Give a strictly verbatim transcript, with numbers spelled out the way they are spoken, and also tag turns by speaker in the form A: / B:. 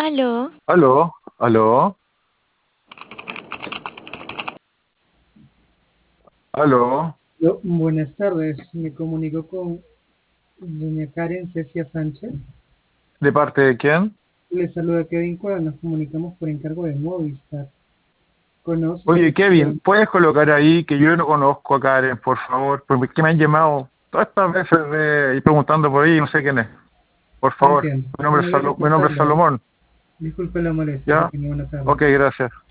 A: Aló,
B: Aló, aló, aló.
C: Yo, buenas tardes, me comunico con doña Karen Cecia Sánchez.
B: ¿De parte de quién?
C: Le saluda Kevin Cueva, nos comunicamos por encargo de Movistar. ¿Conoce
B: Oye,
C: usted
B: Kevin,
C: que
B: ¿puedes colocar ahí que yo no conozco a Karen, por favor? Porque me han llamado todas estas veces de, y preguntando por ahí y no sé quién es. Por favor,
C: entiendo?
B: mi nombre
C: No
B: es,
C: voy a
B: Salo- mi nombre es
C: reportarlo.
B: Salomón,
C: Disculpe la molestia, que
B: ¿ya?
C: tenga buena tarde.
B: Ok, gracias.